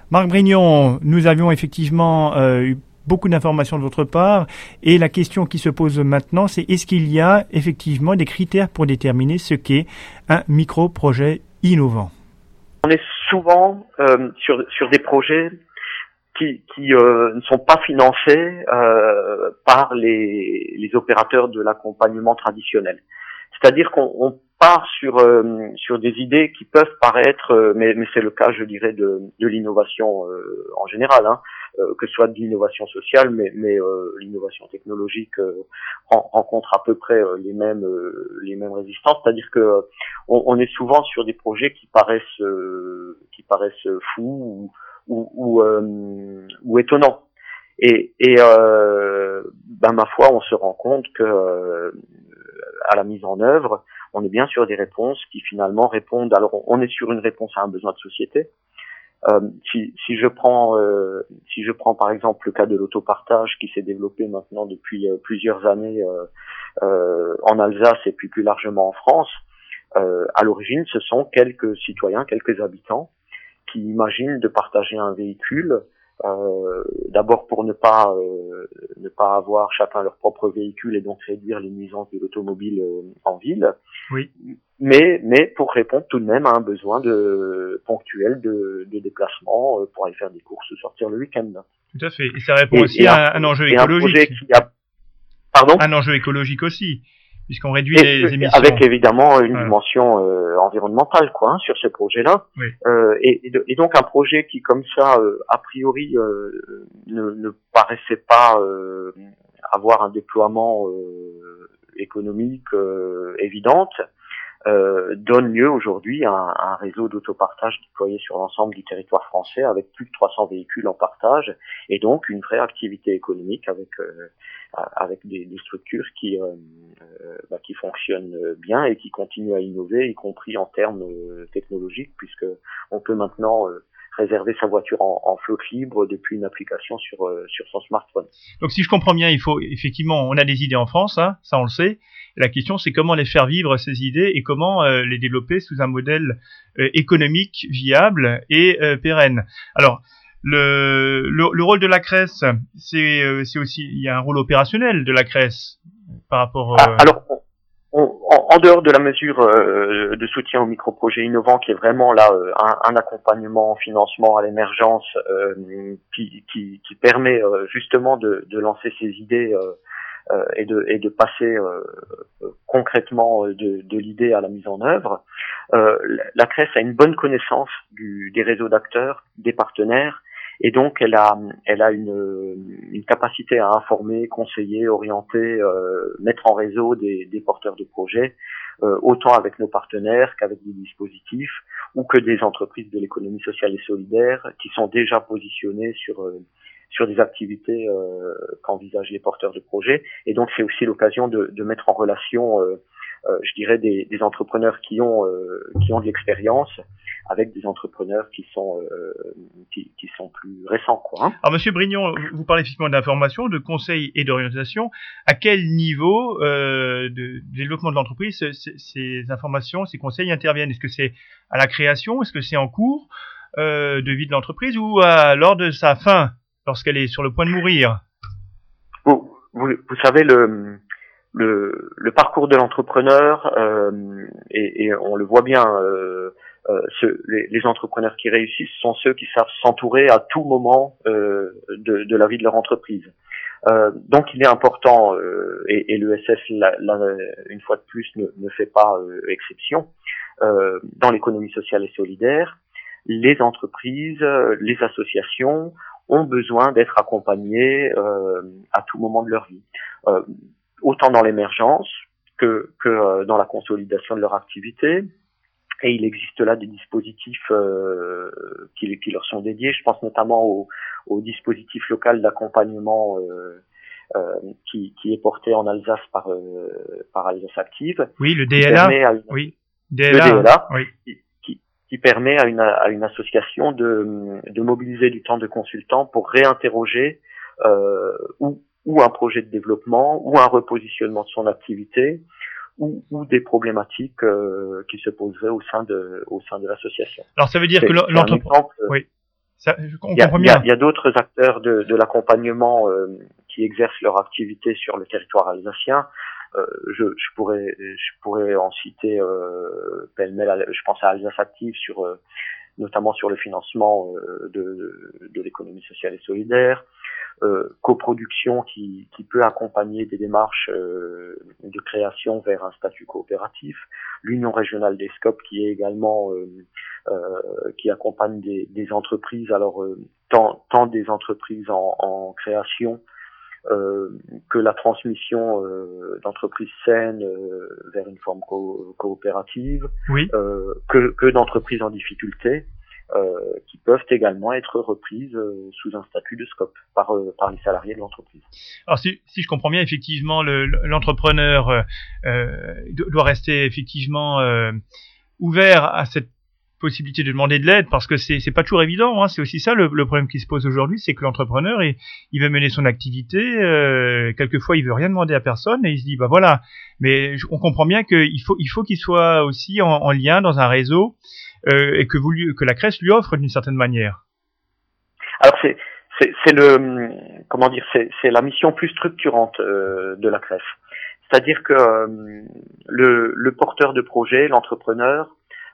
Marc Brignon, nous avions effectivement eu beaucoup d'informations de votre part et la question qui se pose maintenant, c'est est-ce qu'il y a effectivement des critères pour déterminer ce qu'est un micro-projet innovant? On est souvent sur des projets qui ne sont pas financés par les opérateurs de l'accompagnement traditionnel. C'est-à-dire qu'on part sur des idées qui peuvent paraître, mais c'est le cas, je dirais, de l'innovation en général, hein, que ce soit de l'innovation sociale, mais l'innovation technologique rencontre à peu près les mêmes résistances. C'est-à-dire que on est souvent sur des projets qui paraissent fous ou étonnants. Et ma foi, on se rend compte que à la mise en œuvre, on est bien sur des réponses qui finalement répondent. Alors, on est sur une réponse à un besoin de société. Si je prends par exemple le cas de l'autopartage qui s'est développé maintenant depuis plusieurs années en Alsace et puis plus largement en France, à l'origine, ce sont quelques citoyens, quelques habitants qui imaginent de partager un véhicule. D'abord pour ne pas avoir chacun leur propre véhicule et donc réduire les nuisances de l'automobile en ville. Oui. Mais pour répondre tout de même à un besoin ponctuel de déplacement pour aller faire des courses ou sortir le week-end. Tout à fait. Et ça répond aussi à un enjeu écologique. Pardon ? Un enjeu écologique aussi, puisqu'on réduit les émissions. Avec évidemment une dimension environnementale, quoi, hein, sur ce projet-là. Oui. Et donc un projet qui, comme ça, a priori, ne paraissait pas avoir un déploiement économique évident, donne lieu aujourd'hui à un réseau d'autopartage déployé sur l'ensemble du territoire français avec plus de 300 véhicules en partage et donc une vraie activité économique avec des structures qui fonctionnent bien et qui continuent à innover, y compris en termes technologiques, puisque on peut maintenant réserver sa voiture en flotte libre depuis une application sur son smartphone. Donc si je comprends bien, il faut effectivement, on a des idées en France, hein, ça on le sait. Et la question c'est comment les faire vivre ces idées et comment les développer sous un modèle économique viable et pérenne. Alors le rôle de la CRES, c'est aussi, il y a un rôle opérationnel de la CRES par rapport. Alors en dehors de la mesure de soutien aux micro-projets innovants, qui est vraiment là un accompagnement en financement à l'émergence qui permet justement de lancer ces idées et de passer concrètement de l'idée à la mise en œuvre, la CRES a une bonne connaissance des réseaux d'acteurs, des partenaires, et donc elle a une capacité à informer, conseiller, orienter, mettre en réseau des porteurs de projets, autant avec nos partenaires qu'avec des dispositifs ou que des entreprises de l'économie sociale et solidaire qui sont déjà positionnées sur des activités qu'envisagent les porteurs de projets. Et donc c'est aussi l'occasion de mettre en relation je dirais des entrepreneurs qui ont de l'expérience avec des entrepreneurs qui sont plus récents, quoi. Hein. Alors Monsieur Brignon, vous parlez effectivement d'information, de conseil et d'orientation. À quel niveau de développement de l'entreprise ces informations, ces conseils interviennent? Est-ce que c'est à la création? Est-ce que c'est en cours de vie de l'entreprise ou lors de sa fin, lorsqu'elle est sur le point de mourir? Vous savez, le parcours de l'entrepreneur, et on le voit bien, les entrepreneurs qui réussissent sont ceux qui savent s'entourer à tout moment de la vie de leur entreprise. Donc il est important, et l'ESS une fois de plus ne fait pas exception, dans l'économie sociale et solidaire, les entreprises, les associations ont besoin d'être accompagnées à tout moment de leur vie. Autant dans l'émergence que dans la consolidation de leur activité. Et il existe là des dispositifs qui leur sont dédiés. Je pense notamment au dispositif local d'accompagnement qui est porté en Alsace par Alsace Active. Oui, le DLA. Le DLA, oui. Qui permet à une association de mobiliser du temps de consultant pour réinterroger ou un projet de développement, ou un repositionnement de son activité, ou des problématiques qui se poseraient au sein de l'association. Alors ça veut dire que l'entreprise, oui, On comprend bien. Il y a d'autres acteurs de l'accompagnement qui exercent leur activité sur le territoire alsacien. Je pourrais en citer pêle-mêle. Je pense à Alsace Active notamment sur le financement de l'économie sociale et solidaire, coproduction qui peut accompagner des démarches de création vers un statut coopératif, l'Union régionale des SCOP qui est également qui accompagne des entreprises, alors tant des entreprises en création que la transmission d'entreprises saines vers une forme coopérative, oui. Que d'entreprises en difficulté qui peuvent également être reprises sous un statut de SCOP par les salariés de l'entreprise. Alors si je comprends bien, effectivement, l'entrepreneur doit rester effectivement ouvert à cette possibilité de demander de l'aide, parce que c'est pas toujours évident, hein. C'est aussi ça le problème qui se pose aujourd'hui, c'est que l'entrepreneur il veut mener son activité, quelquefois il veut rien demander à personne et il se dit bah voilà, mais on comprend bien qu'il faut qu'il soit aussi en lien dans un réseau et que la CRES lui offre d'une certaine manière. Alors c'est la mission plus structurante de la CRES, c'est-à-dire que le porteur de projet, l'entrepreneur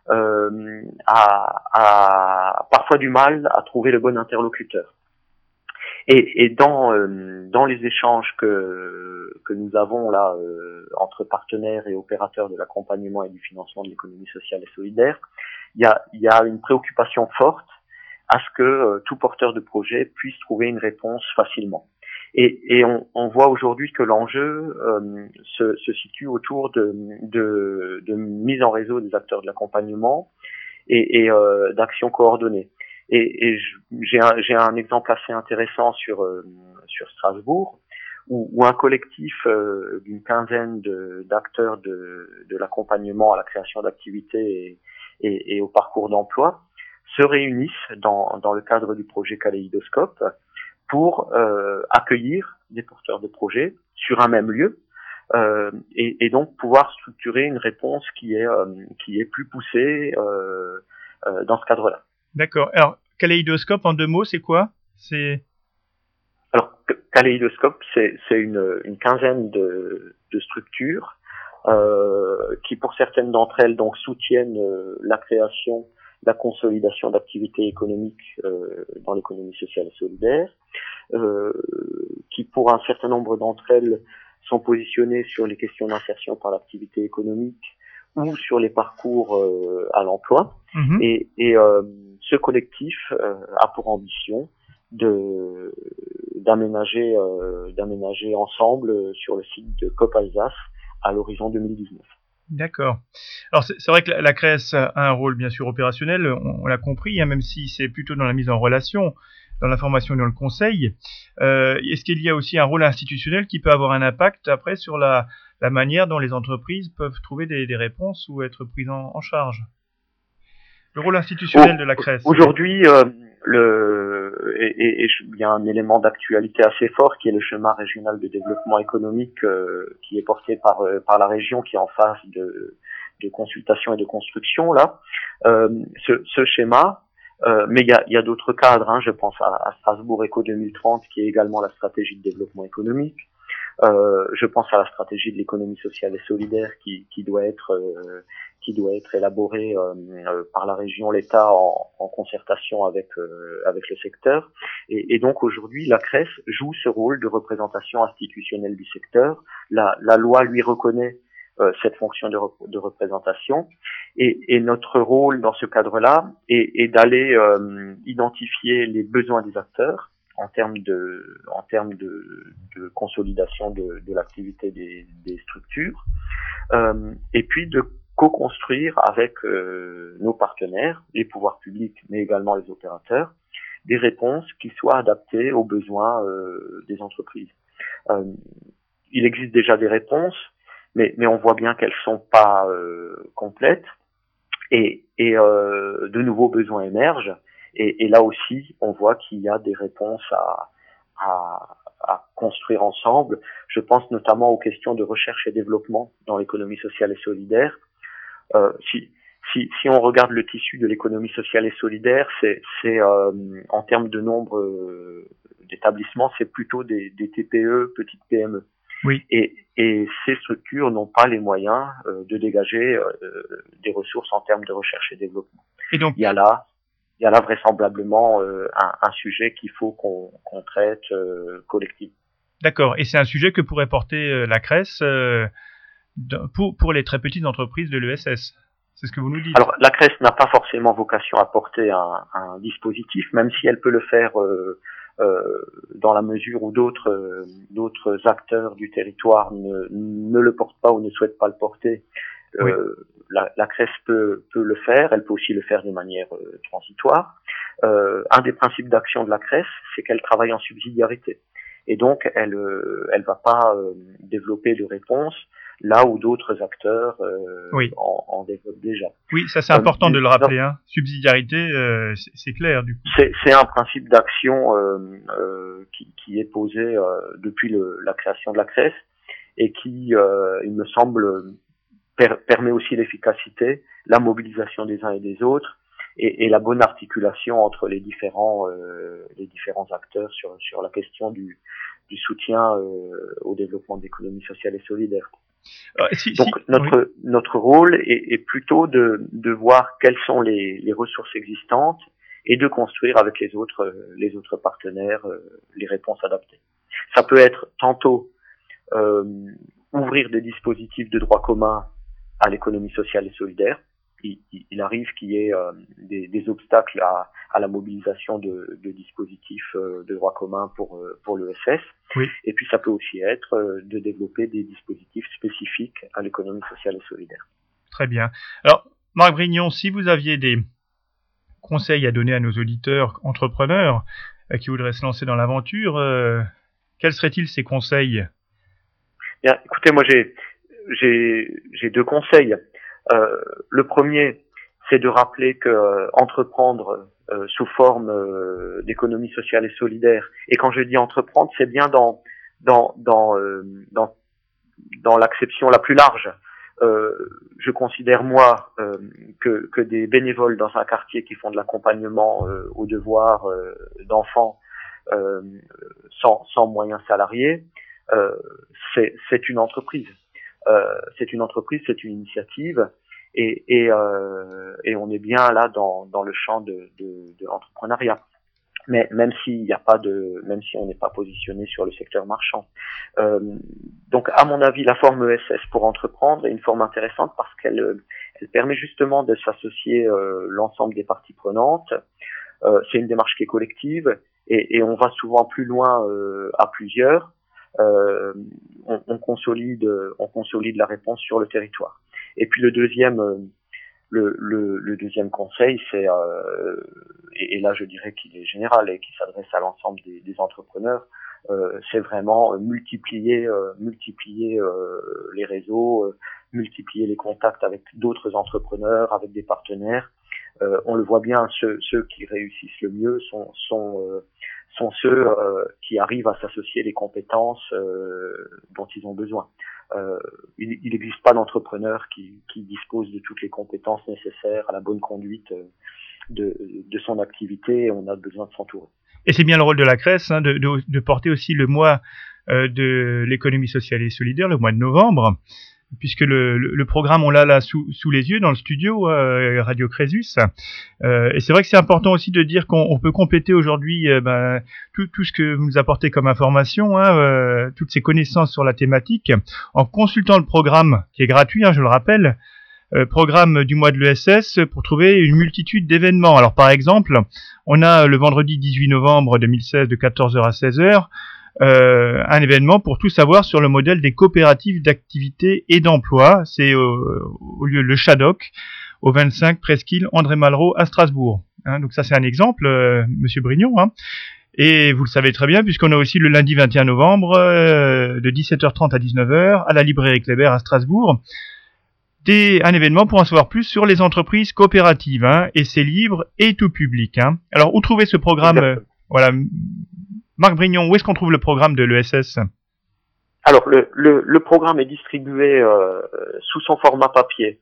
a parfois du mal à trouver le bon interlocuteur. Et dans les échanges que nous avons là entre partenaires et opérateurs de l'accompagnement et du financement de l'économie sociale et solidaire, il y a une préoccupation forte à ce que tout porteur de projet puisse trouver une réponse facilement. Et on voit aujourd'hui que l'enjeu se situe autour de mise en réseau des acteurs de l'accompagnement et d'actions coordonnées. Et j'ai un exemple assez intéressant sur Strasbourg, où un collectif d'une quinzaine d'acteurs de l'accompagnement à la création d'activités et au parcours d'emploi se réunissent dans le cadre du projet Kaléidoscope pour accueillir des porteurs de projets sur un même lieu et donc pouvoir structurer une réponse qui est plus poussée dans ce cadre-là. D'accord. Alors, Kaléidoscope, en 2 mots, c'est quoi? Alors, Kaléidoscope, c'est une quinzaine de structures qui, pour certaines d'entre elles, donc soutiennent la création, la consolidation d'activités économiques dans l'économie sociale et solidaire, qui, pour un certain nombre d'entre elles, sont positionnées sur les questions d'insertion par l'activité économique ou sur les parcours à l'emploi. Mmh. Et ce collectif a pour ambition d'aménager ensemble sur le site de COP Alsace à l'horizon 2019. D'accord. Alors c'est vrai que la CRES a un rôle bien sûr opérationnel, on l'a compris, hein, même si c'est plutôt dans la mise en relation, dans l'information et dans le conseil. Est-ce qu'il y a aussi un rôle institutionnel qui peut avoir un impact après sur la manière dont les entreprises peuvent trouver des réponses ou être prises en charge? Le rôle institutionnel de la CRES. Aujourd'hui, il y a un élément d'actualité assez fort qui est le schéma régional de développement économique qui est porté par la région, qui est en phase de consultation et de construction là. Ce schéma, mais il y a d'autres cadres, hein, je pense à Strasbourg Eco 2030 qui est également la stratégie de développement économique. Je pense à la stratégie de l'économie sociale et solidaire qui doit être élaborée par la région, l'État en concertation avec le secteur. Et donc aujourd'hui, la CRES joue ce rôle de représentation institutionnelle du secteur. La loi lui reconnaît cette fonction de représentation. Et notre rôle dans ce cadre-là est d'aller identifier les besoins des acteurs en termes de consolidation de l'activité des structures, et puis de co-construire avec nos partenaires, les pouvoirs publics, mais également les opérateurs, des réponses qui soient adaptées aux besoins des entreprises. Il existe déjà des réponses, mais on voit bien qu'elles sont pas complètes, et de nouveaux besoins émergent. Et là aussi, on voit qu'il y a des réponses à construire ensemble. Je pense notamment aux questions de recherche et développement dans l'économie sociale et solidaire. Si on regarde le tissu de l'économie sociale et solidaire, c'est en termes de nombre d'établissements, c'est plutôt des TPE, petites PME. Oui. Et ces structures n'ont pas les moyens de dégager des ressources en termes de recherche et développement. Et donc, il y a là vraisemblablement un sujet qu'il faut qu'on traite collectivement. D'accord. Et c'est un sujet que pourrait porter la CRES pour les très petites entreprises de l'ESS. C'est ce que vous nous dites. Alors, la CRES n'a pas forcément vocation à porter un dispositif, même si elle peut le faire dans la mesure où d'autres acteurs du territoire ne le portent pas ou ne souhaitent pas le porter. Oui. La CRES peut le faire, elle peut aussi le faire de manière transitoire. Un des principes d'action de la CRES, c'est qu'elle travaille en subsidiarité. Et donc, elle va pas développer de réponses là où d'autres acteurs oui. en développent déjà. Oui, ça c'est important de le rappeler. Hein. Subsidiarité, c'est clair du coup. C'est un principe d'action qui est posé depuis la création de la CRES et qui, il me semble, permet aussi l'efficacité, la mobilisation des uns et des autres et la bonne articulation entre les différents acteurs sur la question du soutien au développement de l'économie sociale et solidaire. Donc notre rôle est plutôt de voir quelles sont les ressources existantes et de construire avec les autres partenaires les réponses adaptées. Ça peut être tantôt ouvrir des dispositifs de droit commun à l'économie sociale et solidaire. Il arrive qu'il y ait des obstacles à la mobilisation de dispositifs de droit commun pour l'ESS. Oui. Et puis ça peut aussi être de développer des dispositifs spécifiques à l'économie sociale et solidaire. Très bien. Alors, Marc Brignon, si vous aviez des conseils à donner à nos auditeurs entrepreneurs qui voudraient se lancer dans l'aventure, quels seraient-ils ces conseils ? Bien, écoutez, moi j'ai deux conseils. Le premier, c'est de rappeler que entreprendre sous forme d'économie sociale et solidaire, et quand je dis entreprendre, c'est bien dans l'acception la plus large. Je considère moi que des bénévoles dans un quartier qui font de l'accompagnement aux devoirs d'enfants sans moyens salariés, c'est une entreprise. C'est une entreprise, c'est une initiative, et on est bien là dans le champ de l'entrepreneuriat. Mais même si on n'est pas positionné sur le secteur marchand. Donc, à mon avis, la forme ESS pour entreprendre est une forme intéressante parce qu'elle permet justement de s'associer l'ensemble des parties prenantes. C'est une démarche qui est collective et on va souvent plus loin à plusieurs. On consolide la réponse sur le territoire. Et puis le deuxième conseil, c'est et là je dirais qu'il est général et qui s'adresse à l'ensemble des entrepreneurs, c'est vraiment multiplier les réseaux, multiplier les contacts avec d'autres entrepreneurs, avec des partenaires. On le voit bien, ceux qui réussissent le mieux sont ceux qui arrivent à s'associer les compétences dont ils ont besoin. Il n'existe pas d'entrepreneur qui dispose de toutes les compétences nécessaires à la bonne conduite de son activité, et on a besoin de s'entourer. Et c'est bien le rôle de la CRES de porter aussi le mois de l'économie sociale et solidaire, le mois de novembre, puisque le programme, on l'a là sous les yeux dans le studio Radio Crésus. Et c'est vrai que c'est important aussi de dire qu'on peut compléter aujourd'hui tout ce que vous nous apportez comme information, toutes ces connaissances sur la thématique, en consultant le programme qui est gratuit, je le rappelle, programme du mois de l'ESS, pour trouver une multitude d'événements. Alors par exemple, on a le vendredi 18 novembre 2016 de 14h à 16h, un événement pour tout savoir sur le modèle des coopératives d'activité et d'emploi. C'est au lieu le Shadok, au 25 Presqu'île André Malraux à Strasbourg. Donc ça c'est un exemple, Monsieur Brignon. Et vous le savez très bien, puisqu'on a aussi le lundi 21 novembre de 17h30 à 19h à la librairie Kléber à Strasbourg. Un événement pour en savoir plus sur les entreprises coopératives, et c'est libre et tout public. Alors, où trouver ce programme voilà, Marc Brignon, où est-ce qu'on trouve le programme de l'ESS ? Alors, le programme est distribué sous son format papier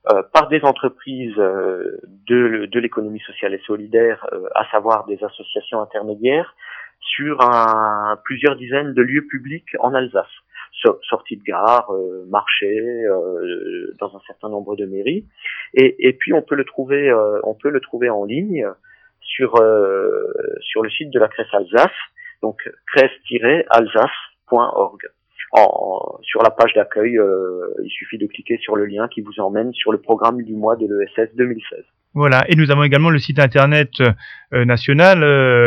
par des entreprises de l'économie sociale et solidaire, à savoir des associations intermédiaires, sur plusieurs dizaines de lieux publics en Alsace, sorties de gare, marchés, dans un certain nombre de mairies, et puis on peut le trouver en ligne sur le site de la CRES Alsace, donc cres-alsace.org. Sur la page d'accueil, il suffit de cliquer sur le lien qui vous emmène sur le programme du mois de l'ESS 2016. Voilà, et nous avons également le site internet national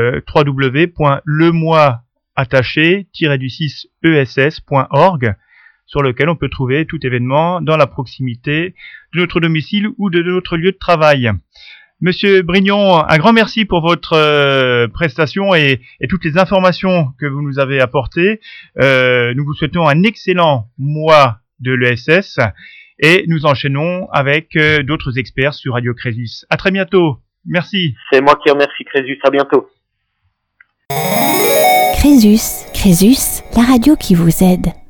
www.lemois-ess.org, sur lequel on peut trouver tout événement dans la proximité de notre domicile ou de notre lieu de travail. Monsieur Brignon, un grand merci pour votre prestation et toutes les informations que vous nous avez apportées. Nous vous souhaitons un excellent mois de l'ESS et nous enchaînons avec d'autres experts sur Radio Crésus. À très bientôt. Merci. C'est moi qui remercie Crésus. À bientôt. Crésus, la radio qui vous aide.